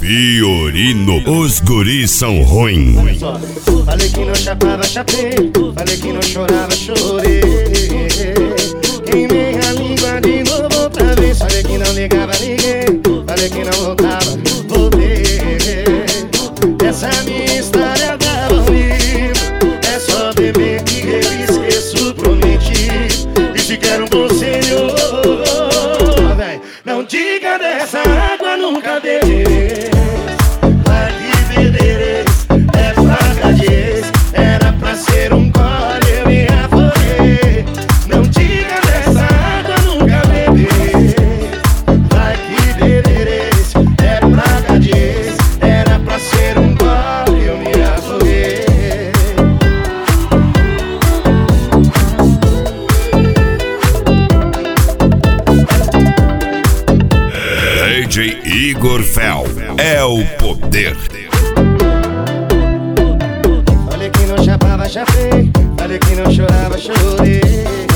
Fiorino, os guris são ruins. Falei que não chapava, chapei. Falei que não chorava, chorei. Queimei a língua de novo outra vez. Falei que não ligava, liguei. Falei que não voltava, voltei. Essa minha história dava um livro. É só beber que eu esqueço, prometi. E se quero um conselho, não diga dessa água, nunca beberei. Vai que bebereis, é fraca de ex. Era pra ser um gole, eu me afoguei. Não diga dessa água, nunca beberei. Vai que bebereis, é fraca de ex. Era pra ser um gole, eu me afoguei. DJ Igor Fel é o poder. Falei que não chapava, chapei. Falei que não chorava, chorei.